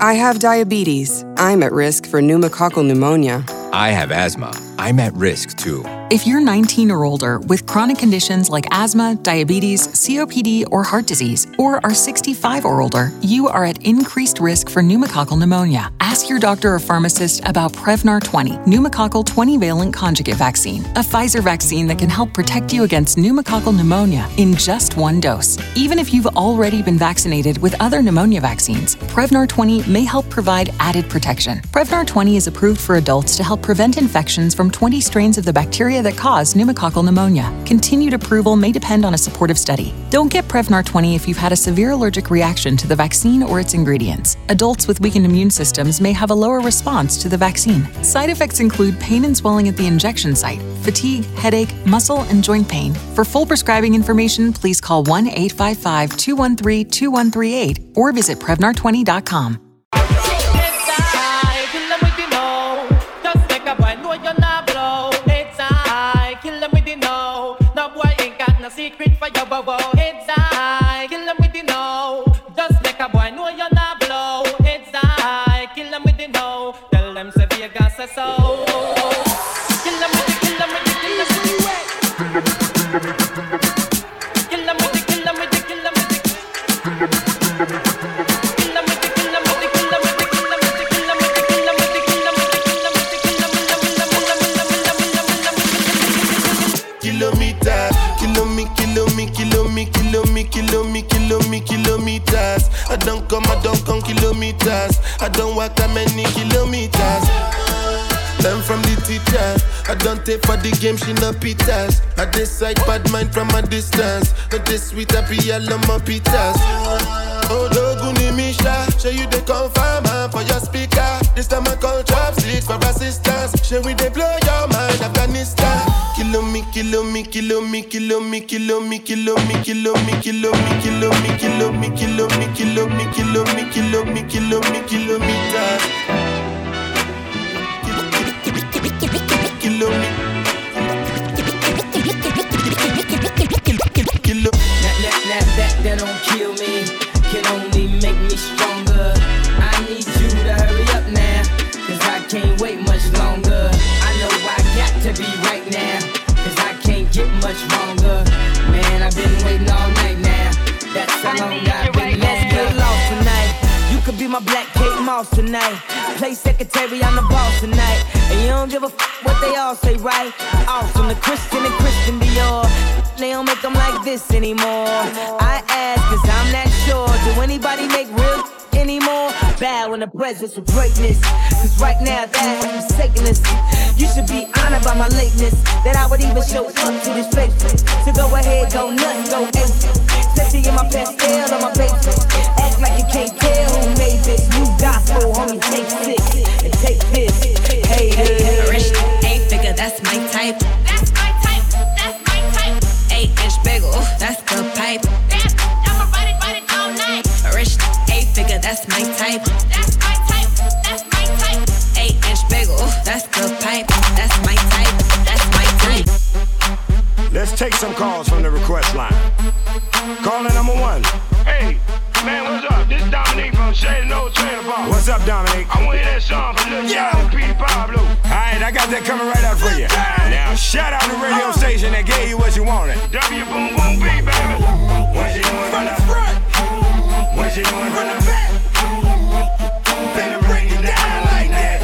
I have diabetes. I'm at risk for pneumococcal pneumonia. I have asthma. I'm at risk too. If you're 19 or older with chronic conditions like asthma, diabetes, COPD, or heart disease, or are 65 or older, you are at increased risk for pneumococcal pneumonia. Ask your doctor or pharmacist about Prevnar 20, pneumococcal 20-valent conjugate vaccine, a Pfizer vaccine that can help protect you against pneumococcal pneumonia in just one dose. Even if you've already been vaccinated with other pneumonia vaccines, Prevnar 20 may help provide added protection. Prevnar 20 is approved for adults to help prevent infections from 20 strains of the bacteria that cause pneumococcal pneumonia. Continued approval may depend on a supportive study. Don't get Prevnar 20 if you've had a severe allergic reaction to the vaccine or its ingredients. Adults with weakened immune systems may have a lower response to the vaccine. Side effects include pain and swelling at the injection site, fatigue, headache, muscle, and joint pain. For full prescribing information, please call 1-855-213-2138 or visit Prevnar20.com. Secret for your bow, it's I. Kill them with the know. Just make a boy know you're not blow. It's I. Kill them with the know. Tell them say Vegas is so. Kill them with the, kill them with the, kill them with the. Kill them with the, kill them with the, kill them with the. Kill them with the, kill them with the, kill them with the, kill them with the, kill them with the, kill them with the, kill them with the, kill them with the, kill them with the, kill them with the. Kilometers. I don't come kilometers. I don't walk that many kilometers. Learn from the teacher. I don't take for the game, she no pitas. I decide bad mind from a distance. But this sweet happy all of my pitas. Oh, Doguni Misha, show you the confirm for your speaker. This time I call chopsticks for assistance. Show we they blow your mind, Afghanistan. That don't kill me, can only make me stronger. I need you to hurry up now, cause I can't wait much longer. I know I got to be right now, cause I can't get much longer. Man, I've been waiting all night now. That's how long I've been. Let's get lost tonight. You could be my black Kate Moss tonight. Play secretary, I'm the boss tonight. And you don't give a what they all say, right? Awesome, the Christian and Christian Dior. They don't make them like this anymore. I ask cause I'm not sure. Do anybody make real anymore? Bow in the presence of greatness. Cause right now that I'm sickness. You should be honored by my lateness. That I would even show up to this place. So go ahead, go nuts, go ace. Sexy in my pastel on my basement. Act like you can't tell who made this. New gospel, homie, take this. And take this. Hey, rich, 8-figure, that's my type. That's my type, that's my type. 8-inch bagel, that's the pipe. I'ma ride it all night. Rich, 8-figure, that's my type. That's my type, that's my type. 8-inch bagel, that's the pipe. That's my type, that's my type. Let's take some calls from the request line. Caller number 1. Hey, man, what's up? This is Dominique from Shady No Trailer Park. What's up, Dominique? I want to hear that song from Lil Jon and Petey Pablo. Alright, I got that coming right up for you. Now, shout out the radio station that gave you what you wanted. W Boom Boom B, baby. What you doing from the front? What you doing from the back? Better break it down like that.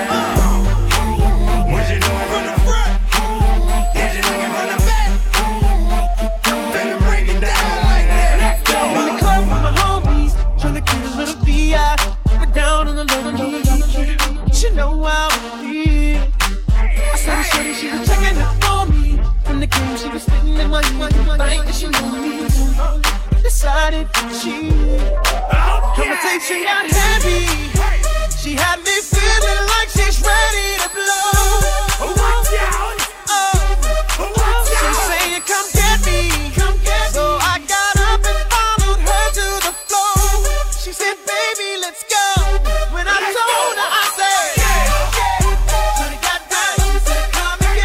What you doing from the front? What you doing from the back? Better break it down like that. Let's go. In the club with my homies, tryna keep a little VI. We're down on the little knees. You know how it feel. I saw the shorty, she was checking up on me. From the game, she was spitting in my bank, and she knew me too. Decided to cheat. Conversation got heavy. She had me feeling like she's ready to blow. Watch out! She saying, come get me. So I got up and followed her to the floor. She said, baby, let's go. When I told her, I said, Shorty got down, she said, come and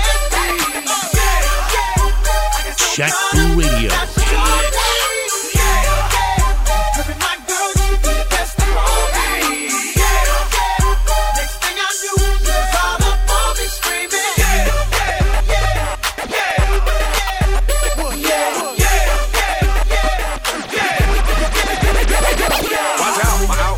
get me. Shack Through Radio. Having my girl, she be the best of all.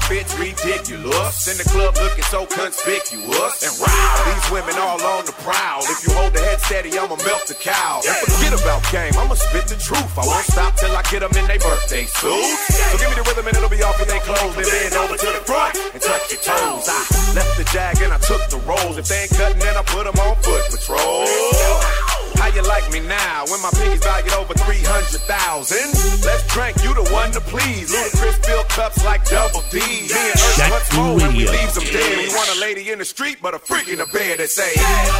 outfits ridiculous. In the club looking so conspicuous. And wow, these women all on the prowl. If you hold the head steady, I'ma melt the cow. And forget about game, I'ma spit the truth. I won't stop till I get them in their birthday suits. So give me the rhythm and it'll be off in their clothes. Then bend over to the front and touch your toes. I left the jag and I took the rolls. If they ain't cutting, then I put them on foot patrol. How you like me now when my pinky's valued over 300,000? Let's drink, you the one to please. Ludacris fill cups like double D. Me and Earth once more when we leave them dead. We want a lady in the street, but a freak in the bed that say,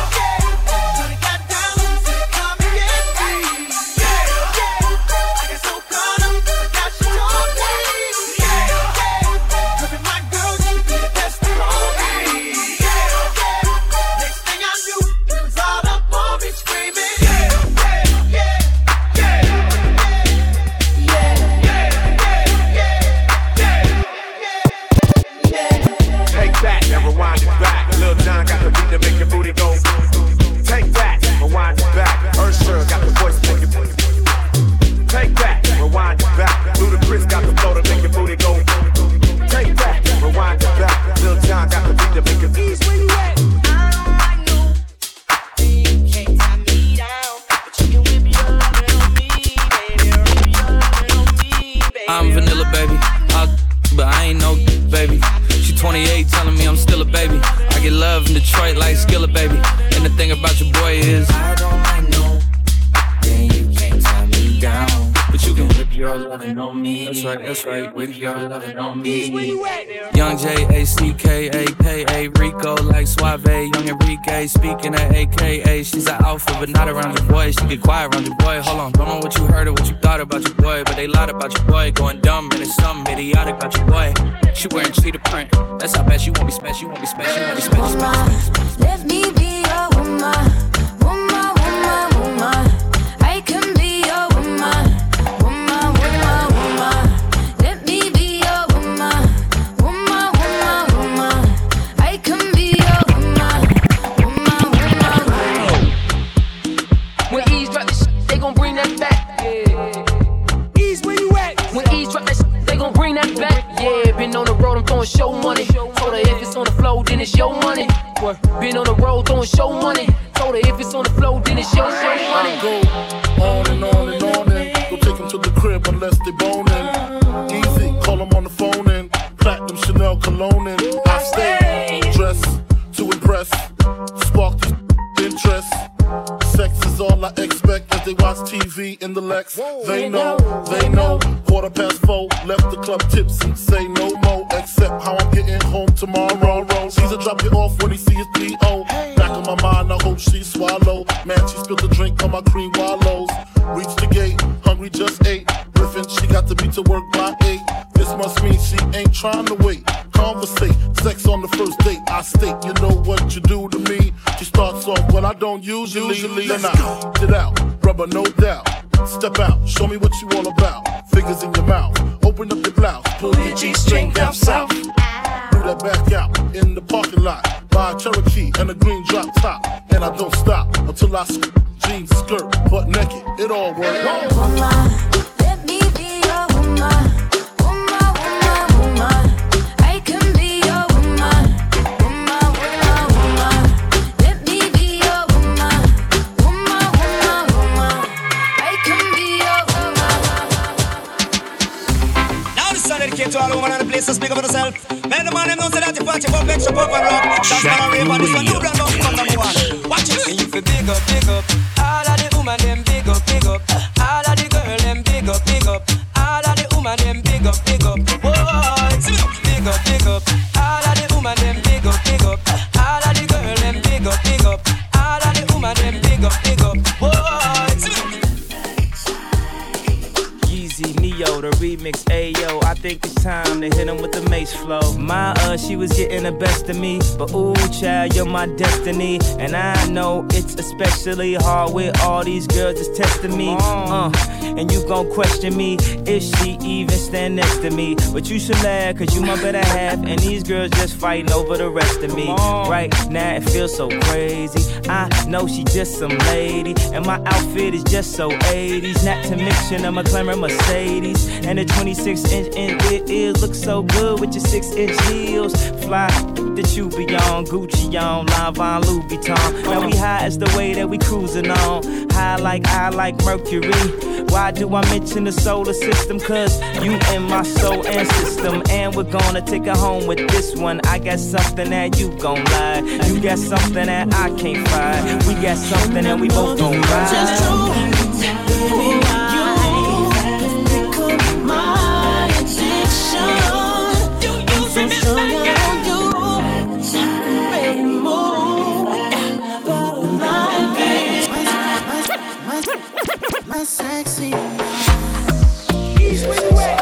I'm vanilla, baby. But I ain't no baby. She 28, telling me I'm still a baby. I get love in Detroit like Skilla, baby. And the thing about your boy is I don't like no, then you can't tie me down. But you can whip your lovin' on me. That's right, whip your lovin' on me. Young J-A-C-K-A-K-A Rico like Suave, young Enrique speaking at AKA. She's an alpha but not around your boy. She get quiet around your boy. Hold on, don't know what you heard or what you thought about your boy, but they lied about your boy. Going dumb and it's something idiotic about your boy. She wearing cheetah print. That's how bad she won't be special. She won't be special. She won't be special. Let me be your woman. Woman, woman, woman. I can be your woman. Woman, woman, woman. Let me be your woman. Woman, woman, woman. I can be your woman. Woman, woman, woman. When Ease drop this shit, they gon' bring that back. Yeah. Ease, where you at? When Ease drop that shit, they gon' bring that back. Yeah, been on the road, I'm throwing show money. Told her if it's on the flow, then it's your money. Been on the road, throwing show money. Told her if it's on the flow, then it's your money. Go on and on and on and go take them to the crib unless they boning. Easy, call them on the phone and platinum Chanel cologne and I stay dressed to impress, spark the interest. Sex is all I expect as they watch TV in the Lex. They know, 4:15, left the club tipsy, say no more, except how I'm getting home tomorrow. Caesar drop you off when he see his P.O. Back in my mind, I hope she swallow. Man, she spilled the drink on my cream wallows. Reached the gate, hungry just ate. Griffin, she got to be to work by 8. This must mean she ain't trying to wait. Conversate, sex on the first date. I state, you know what you do to me. She starts off, well, I don't usually. Then I get out, rubber, no doubt. Step out, show me what you all about. Fingers in your mouth, open up your blouse, pull your G-string down south. Do that back out in the parking lot. Buy a Cherokee and a green drop top. And I don't stop until I jeans, skirt, butt naked. It all works. Woman, let me be your woman. Woman, woman, woman. I can be your woman. Woman, woman, woman. Let me be your woman. Woman, woman, woman. I can be your woman. Now this song dedicated to all women and the place to speak up for yourself. Man, the man them know say that you party for extra pop and rock. That's why I rave on this one. New brand up from number one. Watch it. And you feel big up. All of the woman them big up. All of the girl them big up. All of the woman them big up. Whoa, big up. All of the woman them big up. All of the girl them big up. All of the woman them big up. Whoa. Yeezy, Neo, the remix, ayo. I think it's time to hit him with the mace flow. My she was getting the best of me, but ooh, child, you're my destiny. And I know it's especially hard with all these girls that's testing me. And you gon' question me if she even stand next to me. But you should laugh, cause you my better half, and these girls just fighting over the rest of me. Right now it feels so crazy. I know she just some lady, and my outfit is just so 80s. Not to mention a McLaren Mercedes and a 26-inch in your ears. Look so good with your 6-inch heels. Fly that you be on, Gucci on, Lanvin, Louis Vuitton. Now we high as the way that we cruising on. High like I like Mercury. Why do I mention the solar system? Cause you in my soul and system. And we're gonna take it home with this one. I got something that you gon' like. You got something that I can't find. We got something that we both gon' ride. Just baby, my addiction. I'm so strong on you. Baby, move. My sexy. East with the way.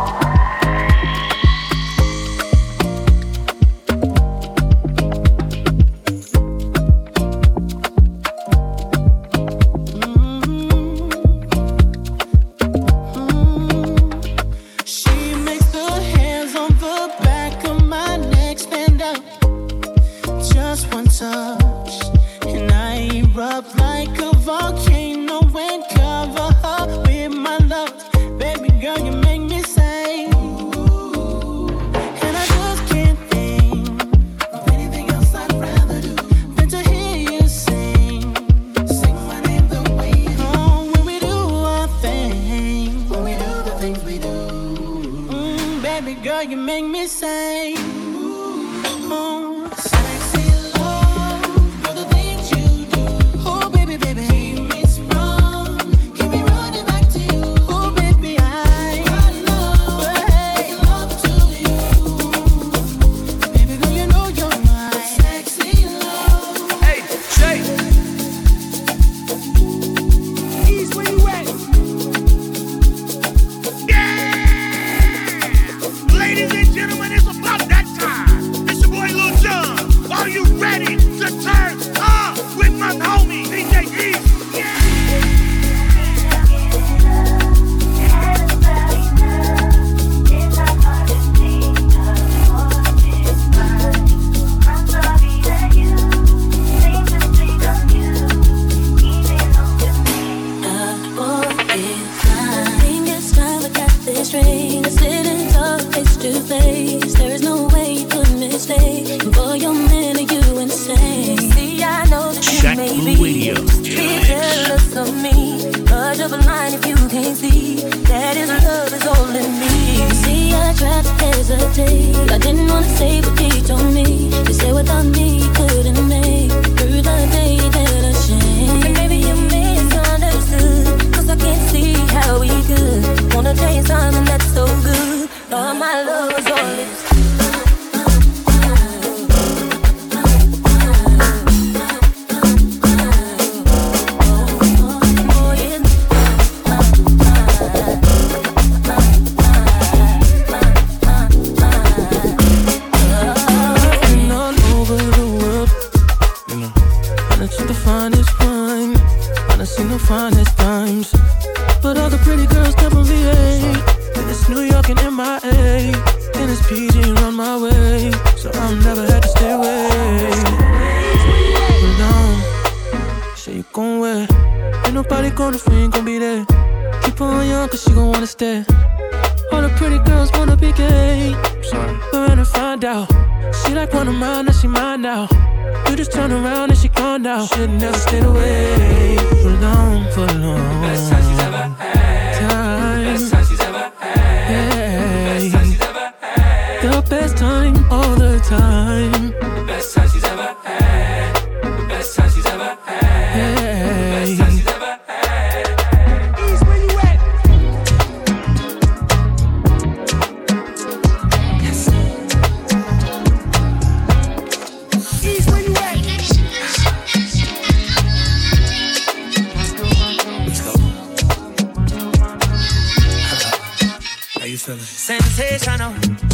Sensational,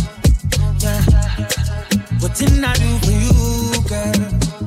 yeah. What didn't I do for you, girl?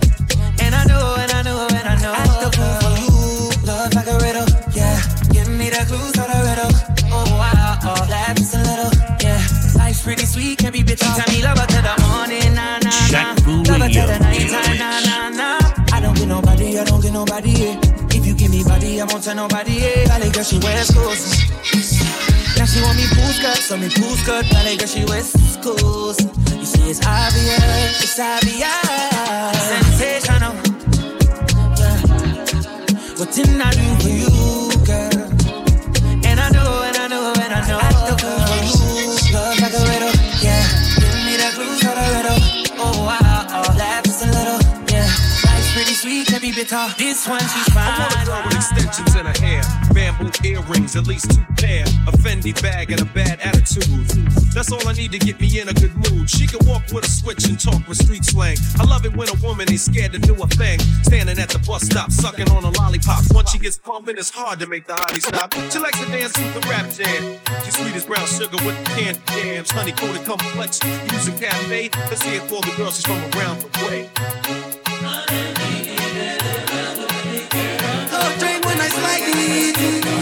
And I know, and I know, and I know. I still fall for you, love like a riddle, yeah. Give me the clues for the riddle. Oh wow, oh that's a little, yeah. Life's pretty sweet, can't be bitchy. Tell me love her to the morning, nah nah nah. Love her to the nighttime, nah nah nah. I don't get nobody, I don't get nobody, yeah. If you give me body, I won't tell nobody, yeah. Valley girl, she West Coast. Now she want me pool skirt, so me pool skirt. Valley girl, she West Coast. You see, it's obvious, it's obvious. Sensational. Yeah. What didn't I do for you, girl? And I know, and I know, and I know. I still do for you. Love like a riddle, yeah. Give me that clue for the riddle. Oh, wow, oh, laugh just a little, yeah. Life's pretty sweet, can be bitter. This one, she's fine. I want a girl with extensions in her hair, bamboo earrings, at least 2 pair, a Fendi bag and a bad attitude. That's all I need to get me in a good mood. She can walk with a switch and talk with street slang. I love it when a woman ain't scared to do a thing. Standing at the bus stop, sucking on a lollipop. Once she gets pumping, it's hard to make the hottie stop. She likes to dance with the rap jam. She's sweet as brown sugar with candy jams. Honey coated complex, using cafe. Let's see it for the girl, she's from around the way. Oh, drink when I slide it.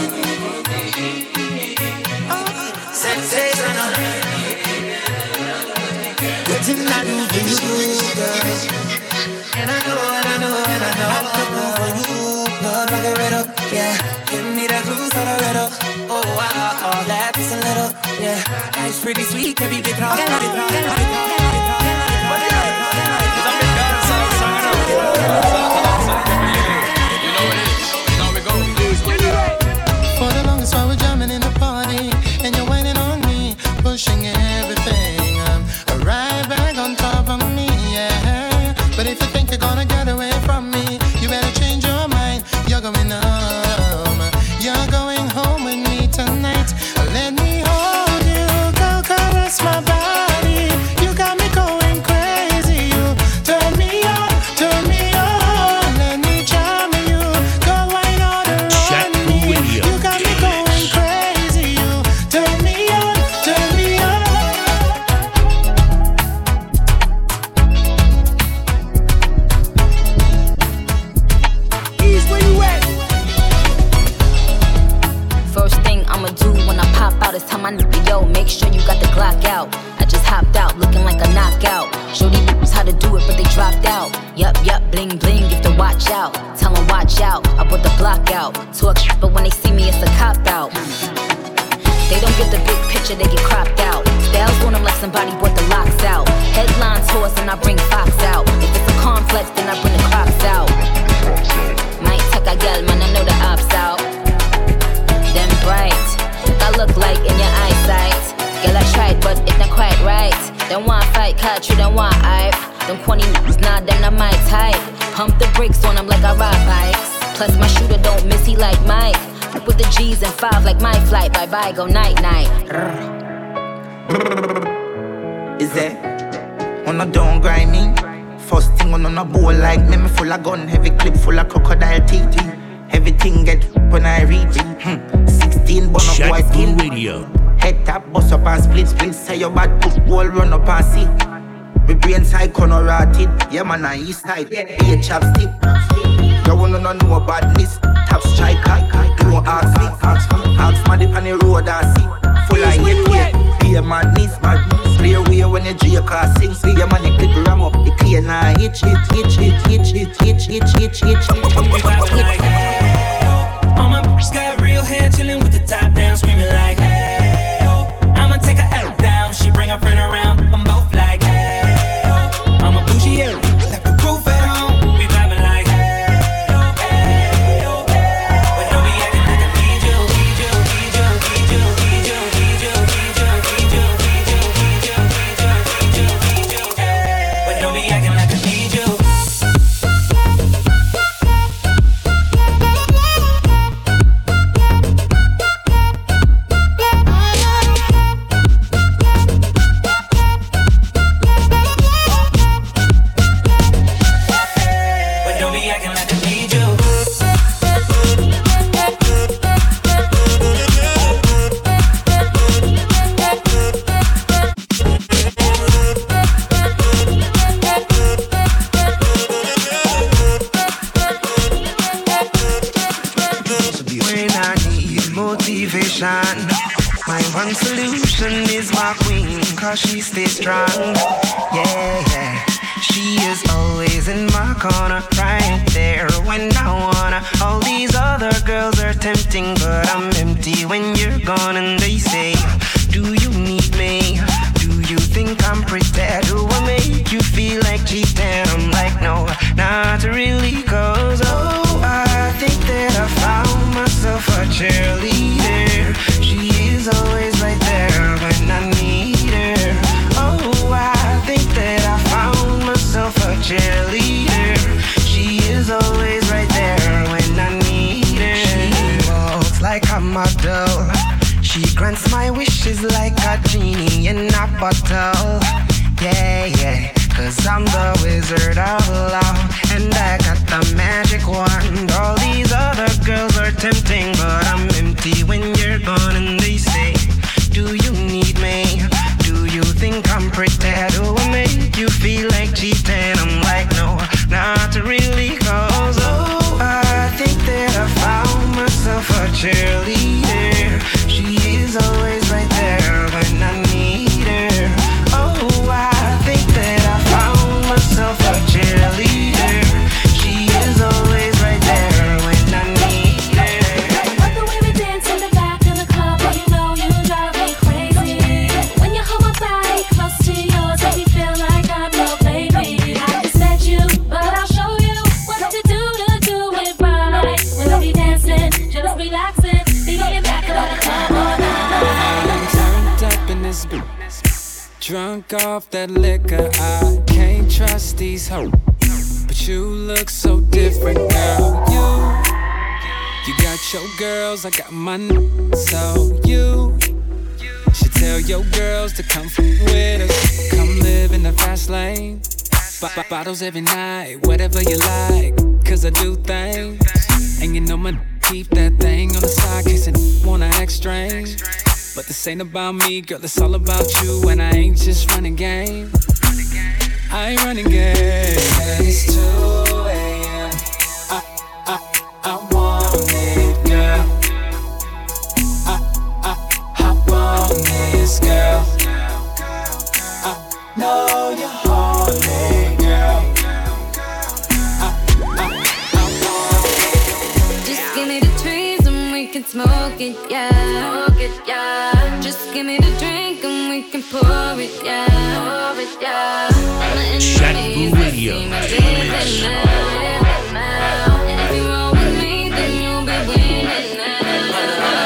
Sensational. What didn't I do for you, girl? And I know, and I know, and I know. I still do for you. Love like a riddle, yeah. Give me that clue for the riddle. Oh, wow, oh, laugh just a little, yeah. Life's pretty sweet, can be bitter. For the longest while we're jamming in the party, and you're whining on me, pushing everything. Right back on top of me, yeah. But if you think you're gonna get away from me, you better change your mind. You're going home. You're going home with me tonight. Let me hold you, go caress my body. You got me going crazy. You turn me on, turn me on. Let me charm you, go wine all around me. You got me going crazy. You turn me on, turn me on. Ease, where you at? First thing I'ma do when I pop out is tell my nigga, yo, make sure you got the Glock out. I just hopped out looking like a knockout. Show these bitches how to do it, but they dropped out. Yup, bling bling, you have to watch out. Tell them watch out, I brought the block out. Talk shit, but when they see me, it's a cop out. They don't get the big picture, they get cropped out. Styles on them like somebody brought the locks out. Headline tours and I bring Fox out. If it's a complex, then I bring the Crocs out. Might take a gal, man, I know the ops out. Them bright, I look like in your eyesight. Girl, I tried, but it's not quite right. Don't want fight, catch you, don't want hype. Them corny niggas, nah, them not my type. Pump the brakes on them like I ride bikes. Plus my shooter don't miss, he like Mike. With the G's and 5 like my flight. Bye bye, go night night. Is that on a don't grind me? First thing on a bowl like me full of gun, heavy clip full of crocodile teeth. Everything get when I reach 16 bun up white skin. Head tap, bust up and split. Say your bad put wall run up and see. My brain side corner rotted. Yeah man, I east side, be a chapstick. You wanna know badness. Top strike, don't ask me. Ask man, dip on the road and see. Full of hate, be a madness. Play away when you J car sing. See your man, you clip ram up, you clear now. Hitch. All my bitches got real hair, chillin' with the top down, screaming like, hey, oh. I'ma take her out down, she bring her friend around, I'm both like, hey, oh. I'm a bougie, yeah, like the roof at home, we vibing like, hey, oh, hey, oh, hey. But don't be acting like I need you. But don't be acting like I need you. My one solution is my queen, cause she stays strong. Yeah. She is always in my corner, right there when I wanna. All these other girls are tempting, but I'm empty when you're gone. And they say model. She grants my wishes like a genie in a bottle. Yeah, yeah, 'cause I'm the wizard of love, and I got the magic wand. All these other girls are tempting, but I'm empty when you're gone. And they say, do you need me? Do you think I'm pretty? Do I make you feel like cheating? I'm like, no, not really, 'cause oh, I think that I found myself a cheerleader. She is always right there when I need her. Oh, I think that I found myself a cheerleader. She is always right there when I need her. Love the way we dance in the back of the club, and you know you drive me crazy. When you hold my body close to yours, make me feel like I'm your baby. I just met you, but I'll show you what to do it right. We'll be dancing, just relaxing, be in back of the club all night. Turned up in this bitch, drunk off that liquor. I can't trust these hoes, but you look so different, girl. You got your girls, I got mine. So you should tell your girls to come with us. Come live in the fast lane. Bottles every night, whatever you like, 'cause I do things. And you know my keep that thing on the side, case I wanna act strange. But this ain't about me, girl, it's all about you. And I ain't just running game, I ain't running game. And it's 2 a.m. I want it, girl. I hop on this, girl. I know you're horny, girl. Just give me the trees and we can smoke it, yeah. Smoke it, yeah. Just give me the drink and we can pour it, yeah. Pour it, yeah. Chat Radio. And if you roll with me, then you'll be winning now.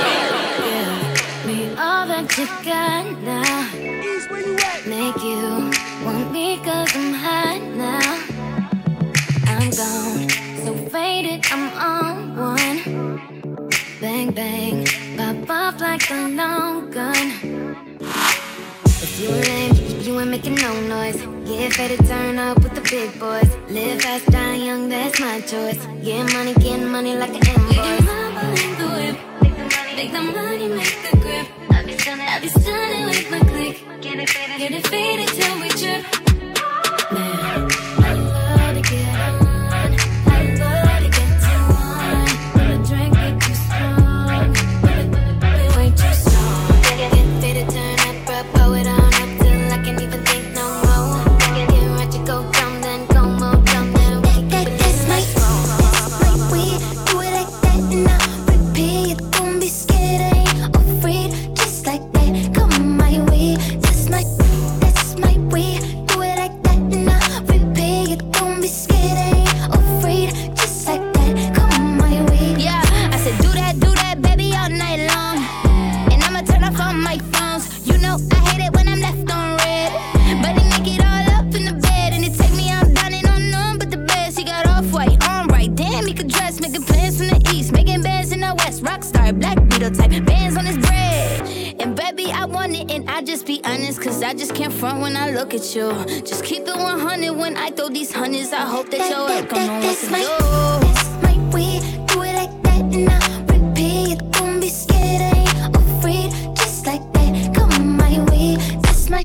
Give me all that you got now. Make you want me 'cause I'm hot now. I'm gone, so faded, I'm on one. Bang, bang, pop off like a long gun. If you lame, you ain't making no noise. Get ready to turn up with the big boys. Live fast, die young, that's my choice. Get money like an invoice. Make the whip, make the money, make the grip. I be stunning with my click. Get it faded till we trip. Man, I love to get on. I love to get too on. When the drink get too strong, it way too strong. Get faded, turn up, blow it on up till I can't even think no more. Get ready to go down, then go more down, then we keep it this night. We do it like that and I repeat. Don't be scared, I ain't afraid. Just like that, come my way. That's my way. Do it like that and I repeat. Don't be scared, I ain't afraid. Just like that, come my way. Yeah, I said do that, baby, all night long. And I'ma turn off all my phones. You know I hate it when I'm left on red. But they make it all up in the bed. And it take me out down and on none but the best. He got off-white, on right. Damn, he could dress. Making plans from the east, making bands in the west. Rockstar, Black Beetle type, bands on his bread. And baby, I want it and I just be honest, 'cause I just can't front when I look at you. Just keep it 100 when I throw these hundreds. I hope that your work don't know what to do. That's my way, do it like that and I repeat. Don't be scared, I ain't afraid. Just like that, come my way. That's my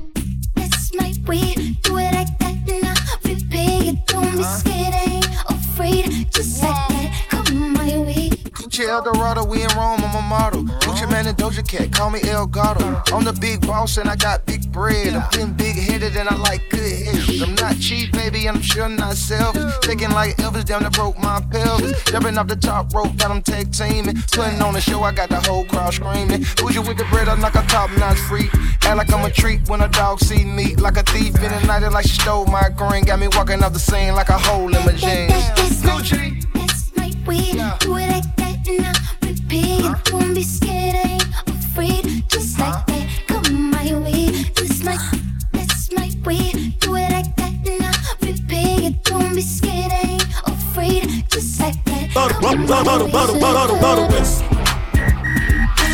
way, do it like that and I repeat. Don't be scared, I ain't afraid. Just like that, come my way. Gucci Eldorado, we in Rome, I'm a model. Gucci Man and Doja Cat, call me El Gato. I'm the big boss and I got big bread. I'm getting big-headed and I like good head. I'm not cheap, baby, and I'm sure not selfish. Taking like Elvis down to broke my pelvis. Jumping off the top rope, got them tag teaming. Putting on a show, I got the whole crowd screaming. Bougie with the bread, I'm like a top-notch freak. Act like I'm a treat when a dog see me. Like a thief in the night, like she stole my green. Got me walking off the scene like a hole in my jeans. Gucci. That's my way, do it like that and I repeat. Don't be scared, I ain't afraid. Just like that, come my way. That's my way, do it like that and I repeat. Don't be scared, I ain't afraid. Just like that, come my way.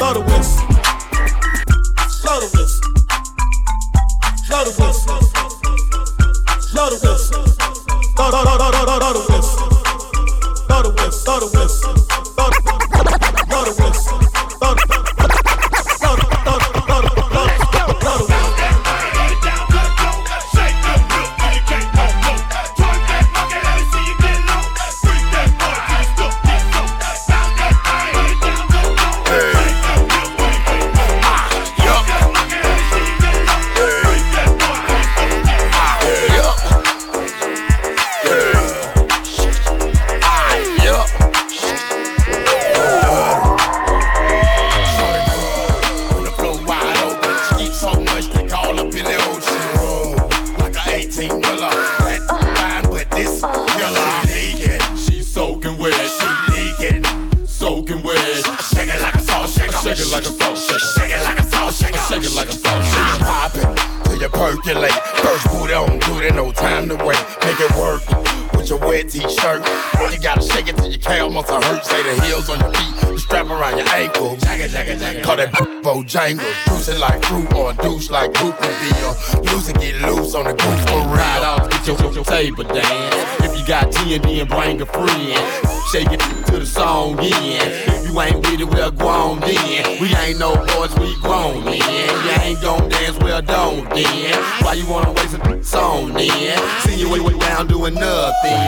blow the whistle. Blow the whistle. Blow the whistle. Blow the whistle. Blow the whistle. Blow the whistle. Blow the whistle. Blow the whistle. Blow the whistle. Percolate, first boot on, do it, no time to wait. Make it work with your wet t-shirt. You gotta shake it till your calf muscle hurt. Say the heels on your feet, the strap around your ankle. Call that Bojangles. Juicing like fruit or a douche like Goopaville. Loose and get loose on the goose for real. Ride out, get your table dance. If you got TND and bring a friend. Shake it to the song again. If you ain't with it, we're grown then. We ain't no boys, we grown then. You ain't gon' dance, well don't then. Why you wanna waste a song then? See you way down doing nothing.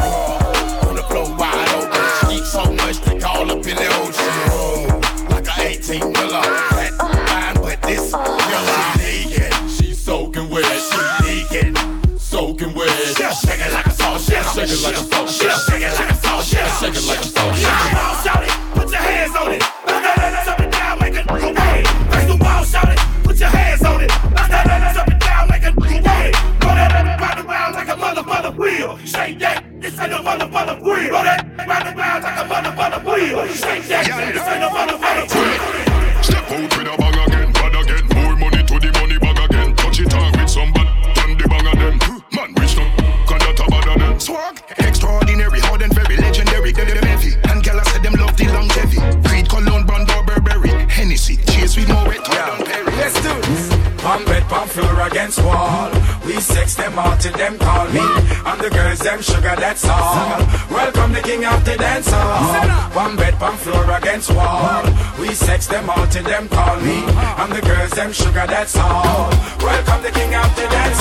On the floor wide open. Eat so much they call up in the ocean. Like a 18-wheeler. Flat fine, but this girl is naked. She's soaking wet. She naked. Soaking wet. Shake it like a salt shaker. Shake it like a salt shaker. Shake it like a salt shaker. Shake it like a salt shaker. Come on, shout it. Put your hands on it. Up and down, make it go away. Face the wall, shout it. Put your hands on it. Up and down, make it go away. Roll that round and round like a mother wheel. Shake that. This ain't no mother wheel. Roll that round and round like a mother wheel. Shake that. This ain't no mother wheel. Step out with a bang again, bad again. More money to the money bag again. Touch it on with some bad. Turn the bang of them. Man, rich no. Can that a bad of them. Swag. Extraordinary, hard and very legendary. Them heavy. And gala said them love the longevity. Creed, Cologne, Brando, Burberry. Hennessy. Chase with more wet. Let's do this. Palm bed, palm floor against wall. We sex them all till them call me. And the girls them sugar, that's all. Welcome the king of the dance hall. Palm bed, palm floor against wall. We sex them all till them call me. And the girls them sugar, that's all. Welcome the king of the dance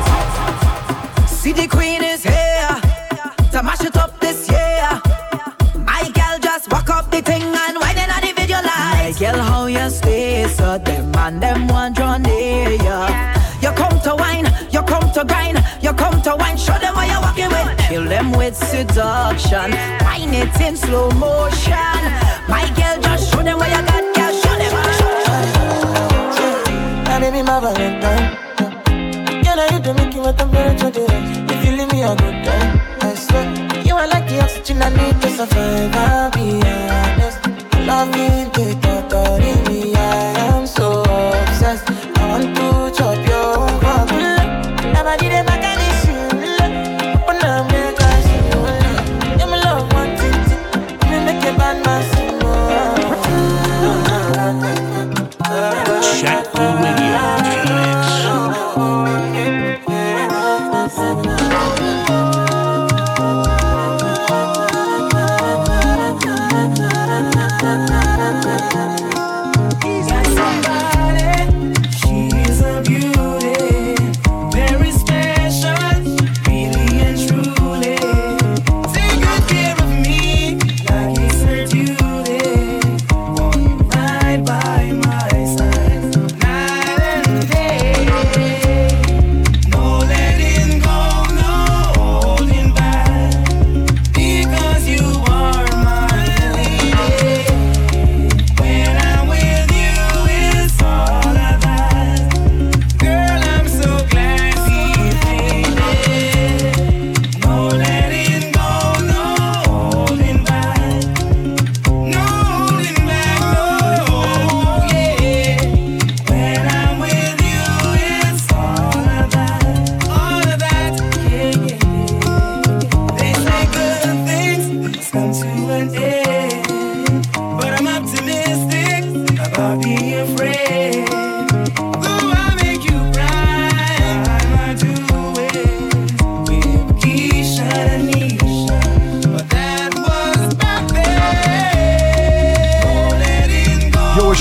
hall. See the queen is here to mash it up this year. My girl just walk up the thing and wine in on the video lights. My girl, how you stay so them and them want draw near ya. You come to wine, you come to grind, you come to wine. Show them what you're walking with. Kill them with seduction. Wine it in slow motion. My girl, just show them what you got, girl. Show them. Now baby, my Valentine. You know you do make you a temperature difference. If you leave me a good time, I swear you are like the oxygen I need to survive. I'll be honest. Love me, take totally me. I am so obsessed. I want to chop your bubble. Never did it back at this shit. Open up, make us see. You my love, one thing. Me make a bad man see more.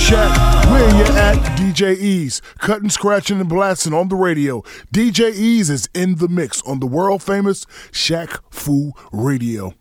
Shaq, where you at? DJ Ease, cutting, scratching, and blasting on the radio. DJ Ease is in the mix on the world famous Shaq Fu Radio.